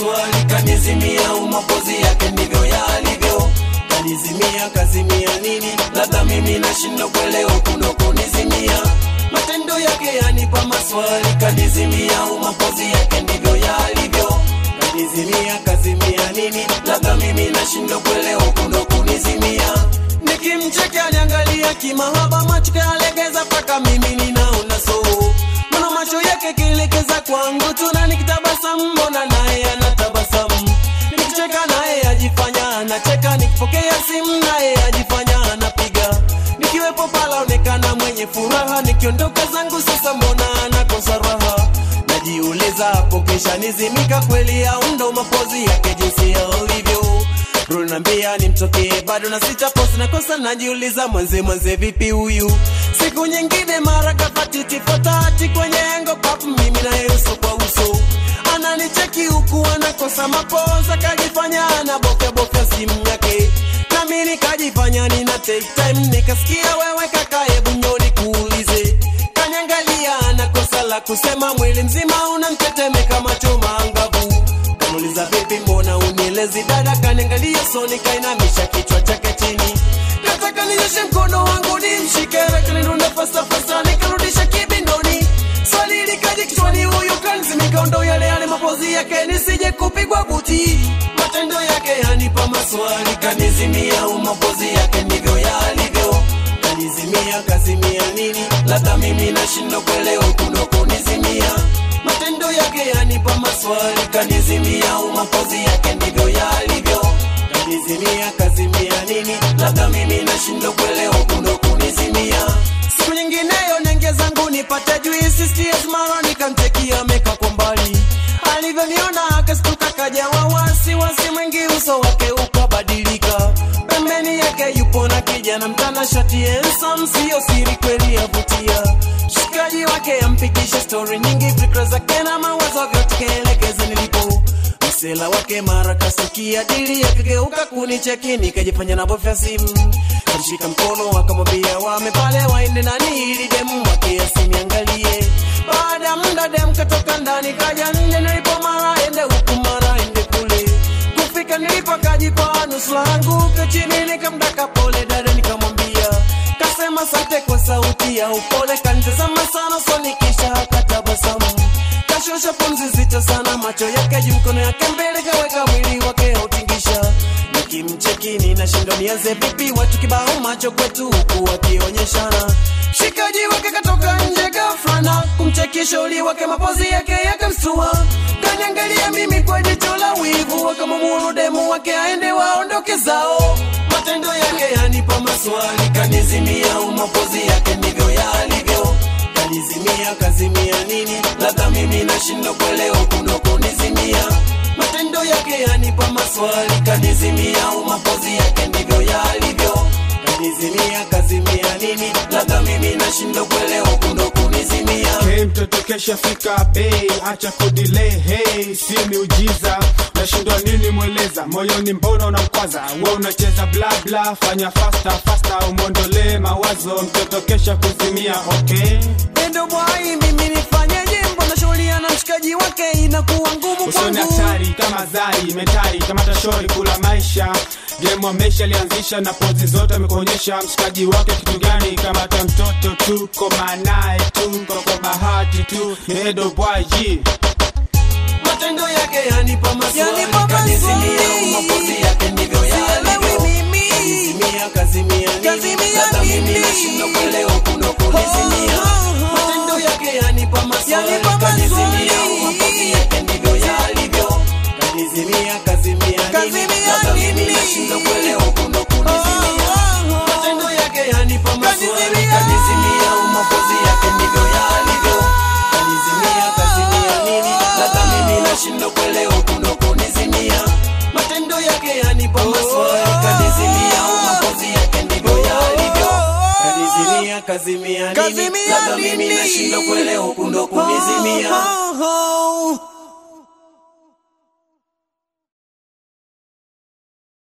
maswali kanizimia, mapozi yake ndivyo yalivyo. Kanizimia kazimia nini? Labda mimi nashindwa kuelewa kunizimia. Matendo yake yanipa maswali kanizimia, mapozi yake ndivyo yalivyo. Kanizimia kazimia nini? Labda mimi nashindwa kuelewa kunizimia. Nikimcheka niangalia kimahaba, macho yalegeza paka mimi ninaona so. Mbona macho yake kielekeza kwangu tu, na nikitabasamu mbona naye anatabasamu. Nikicheka naye ajifanya anacheka, nikipokea simu naye ajifanya anapiga. Nikiwepo pala onekana mwenye furaha, nikiondoka zangu sasa mbona anakosa raha. Najiuliza hapo kisha nizimika kweli au ndo mapozi yake jinsi yalivyo. Runambia nimtokee bado na sita post na kosa, najiuliza mwanze vipi huyu. Siku nyingine mara kafatiti fotati kwenye engo papu mimi na uso kwa uso. Ananicheki huku anakosa mapoza, kajifanya anabofya simu yake. Na mimi nikajifanya nina take time, nikasikia wewe kaka hebu nyoni kuulize. Kanyangalia anakosa la kusema, mwili mzima unamtetemeka macho mangavu. Kamuliza vipi mbona unielezi dada, kanyangalia so nikainamisha kichwa chake chini. Nataka ninyoshe mkono wangu nimshike, kanirunda fasa nikarudisha kibindoni. Swali likaja kichwani, huyu kanizimika ndo yale mapozi yake nisije kupigwa buti. Matendo yake yanipa maswali kanizimia, mapozi yake ndivyo yalivyo. Kanizimia kazimia nini? Labda mimi nashindwa kuelewa kunizimia. Matendo yake yanipa maswali kanizimia, mapozi yake ndivyo yalivyo. Kanizimia kazimia nini? Labda mimi nashindwa kuelewa kunizimia. Siku nyingineyo nenge zangu nipate juisi steers mara nikamtekia meka kwa mbali. Alivyoniona akastuka kajawa wasi mwingi, uso wake ukabadilika. Pembeni yake yupo na kijana mtanashati handsome, sio siri kweli yavutia. Shikaji wake ampikisha story nyingi, fikra zake na mawazo vyote kelekeza nilipo. Msela wake mara kasikia dili yakageuka kunicheki, nikajifanya na bofya simu. Kamshika mkono akamwambia wamepale waende nani ili demu wake asiniangalie. Baada muda demu katoka ndani kaja nje, nilipo mara ende huku mara ende kule. Kufika nilipo kajipa nusu langu chini, nikamdaka pole dada nikamwambia. Kasema asante kwa sauti ya upole, kanitazama sana so nikisha akatabasamu. Kashosha pumzi zito sana, macho yake juu mkono yake mbele kaweka mwili wake utingisha. Nikimcheki ninashindwa nianze vipi, watu kibao macho kwetu huku wakionyeshana. Shikaji wake katoka nje ghafla na kumcheki shauri wake, mapozi yake yakamstua. Kaniangalia mimi kwa jicho la wivu, wakamwamuru demu wake aende waondoke zao. Matendo yake yanipa maswali kanizimia, mapozi yake ndivyo yalivyo. Kanizimia kazimia nini? Labda mimi nashindwa kuelewa kunizimia. Matendo yake yanipa maswali kanizimia, mapozi yake ndivyo yalivyo. Kanizimia kazimia nini? Labda mimi nashindwa kuelewa kunizimia. Hey mtoto kesha fika bay, acha kudelay hey, si miujiza. Nashindwa nini mweleza, moyoni mbona unamkwaza. Wewe unacheza bla bla, fanya faster umondole mawazo. Mtoto kesha kuzimia okay. Endo boy mimi nifanyeje, mbona shughuli na mshikaji wake inakuwa ngumu kwangu. Usoni hatari kama zari, mentari kama tashori kula maisha. Game amesha lianzisha na pozi zote amekuonyesha. Mshikaji wake kitu gani kama ta mtoto tu, koma naye tu, kwa bahati tu. Endo boy G. Matendo yake yanipa maswali kanizimia, mapozi yake ndivyo yalivyo. Kanizimia kazimia nini? Labda mimi nashindwa kuelewa kunizimia. Matendo yake yanipa maswali kanizimia, mapozi yake ndivyo yalivyo. Kanizimia kazimia nini? Labda mimi nashindwa kuelewa kunizimia. Matendo yake yanipa maswali kanizimia, mapozi yake ndivyo yalivyo. Kanizimia kazimia nini? Labda mimi nashindwa kuelewa kunizimia. Matendo yake yanipa maswali kanizimia, mapozi yake ndivyo yalivyo. Kanizimia kazimia nini? Labda mimi nashindwa kuelewa kunizimia.